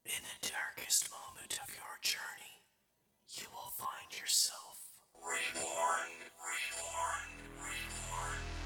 In the darkest moment of your journey, you will find yourself reborn, reborn, reborn.